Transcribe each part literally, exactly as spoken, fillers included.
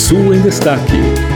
Sul em Destaque.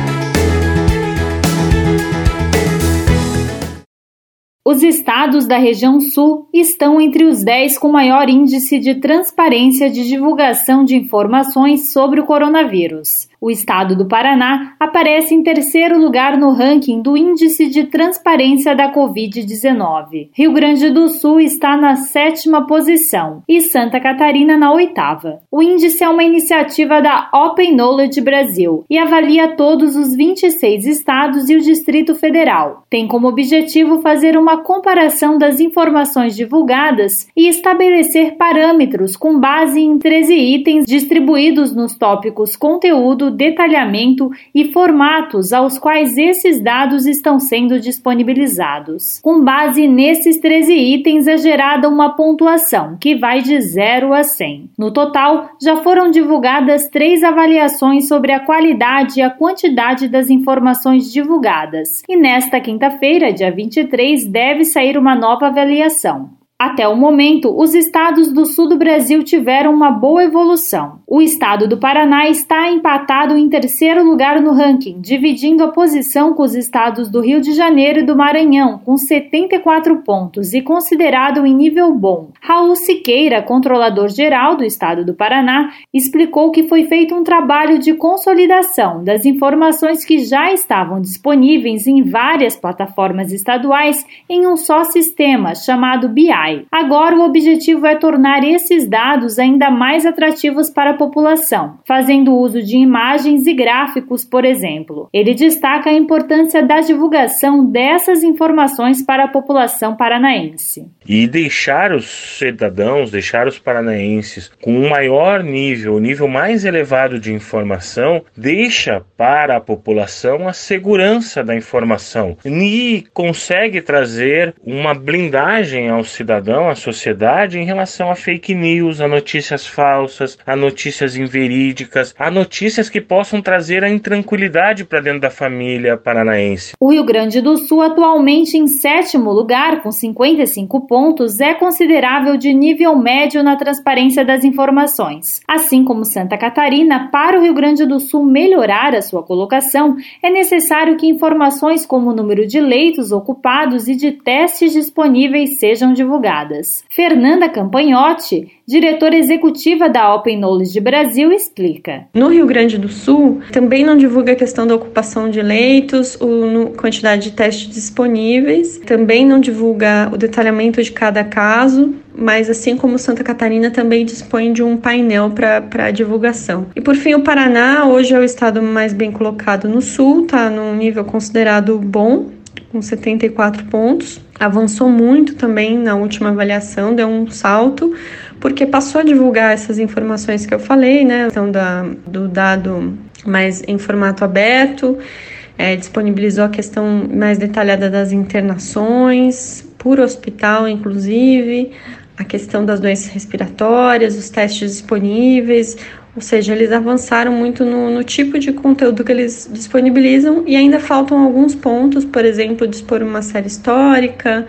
Os estados da região sul estão entre os dez com maior índice de transparência de divulgação de informações sobre o coronavírus. O estado do Paraná aparece em terceiro lugar no ranking do Índice de Transparência da covid dezenove. Rio Grande do Sul está na sétima posição e Santa Catarina na oitava. O índice é uma iniciativa da Open Knowledge Brasil e avalia todos os vinte e seis estados e o Distrito Federal. Tem como objetivo fazer uma comparação das informações divulgadas e estabelecer parâmetros com base em treze itens distribuídos nos tópicos conteúdo, detalhamento e formatos aos quais esses dados estão sendo disponibilizados. Com base nesses treze itens é gerada uma pontuação que vai de zero a cem. No total, já foram divulgadas três avaliações sobre a qualidade e a quantidade das informações divulgadas. E nesta quinta-feira, dia vinte e três, deve sair uma nova avaliação. Até o momento, os estados do sul do Brasil tiveram uma boa evolução. O estado do Paraná está empatado em terceiro lugar no ranking, dividindo a posição com os estados do Rio de Janeiro e do Maranhão, com setenta e quatro pontos e considerado em nível bom. Raul Siqueira, controlador-geral do estado do Paraná, explicou que foi feito um trabalho de consolidação das informações que já estavam disponíveis em várias plataformas estaduais em um só sistema, chamado B I. Agora o objetivo é tornar esses dados ainda mais atrativos para a população, fazendo uso de imagens e gráficos, por exemplo. Ele destaca a importância da divulgação dessas informações para a população paranaense. E deixar os cidadãos, deixar os paranaenses com um maior nível, o nível mais elevado de informação, deixa para a população a segurança da informação e consegue trazer uma blindagem aos cidadãos, à sociedade, em relação a fake news, a notícias falsas, a notícias inverídicas, a notícias que possam trazer a intranquilidade para dentro da família paranaense. O Rio Grande do Sul, atualmente em sétimo lugar, com cinquenta e cinco pontos, é considerável de nível médio na transparência das informações. Assim como Santa Catarina, para o Rio Grande do Sul melhorar a sua colocação, é necessário que informações como o número de leitos ocupados e de testes disponíveis sejam divulgadas. Fernanda Campanhotti, diretora executiva da Open Knowledge Brasil, explica. No Rio Grande do Sul, também não divulga a questão da ocupação de leitos, a quantidade de testes disponíveis, também não divulga o detalhamento de cada caso, mas assim como Santa Catarina também dispõe de um painel para divulgação. E por fim, o Paraná hoje é o estado mais bem colocado no Sul, está num nível considerado bom, com setenta e quatro pontos, avançou muito também na última avaliação, deu um salto, porque passou a divulgar essas informações que eu falei, né, então da, do dado mais em formato aberto, é, disponibilizou a questão mais detalhada das internações, por hospital inclusive, a questão das doenças respiratórias, os testes disponíveis. Ou seja, eles avançaram muito no, no tipo de conteúdo que eles disponibilizam e ainda faltam alguns pontos, por exemplo, dispor uma série histórica,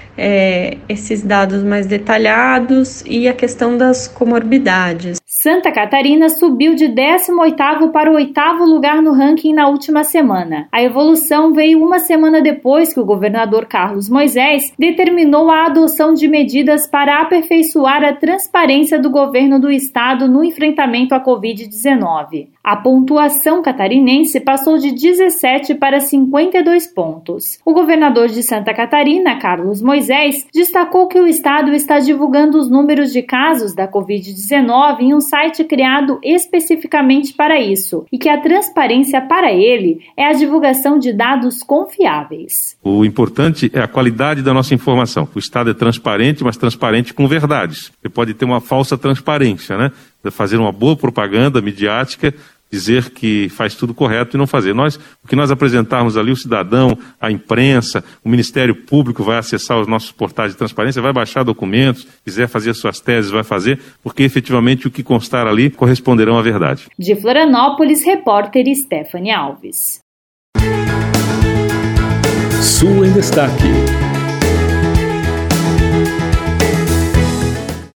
é, esses dados mais detalhados e a questão das comorbidades. Santa Catarina subiu de décimo oitavo para o oitavo lugar no ranking na última semana. A evolução veio uma semana depois que o governador Carlos Moisés determinou a adoção de medidas para aperfeiçoar a transparência do governo do estado no enfrentamento à covid dezenove. A pontuação catarinense passou de dezessete para cinquenta e dois pontos. O governador de Santa Catarina, Carlos Moisés, destacou que o estado está divulgando os números de casos da covid dezenove em um site criado especificamente para isso, e que a transparência para ele é a divulgação de dados confiáveis. O importante é a qualidade da nossa informação. O Estado é transparente, mas transparente com verdades. Você pode ter uma falsa transparência, né? Fazer uma boa propaganda midiática, dizer que faz tudo correto e não fazer. Nós, o que nós apresentarmos ali, o cidadão, a imprensa, o Ministério Público vai acessar os nossos portais de transparência, vai baixar documentos, quiser fazer suas teses, vai fazer, porque efetivamente o que constar ali corresponderão à verdade. De Florianópolis, repórter Stephanie Alves. Sul em Destaque.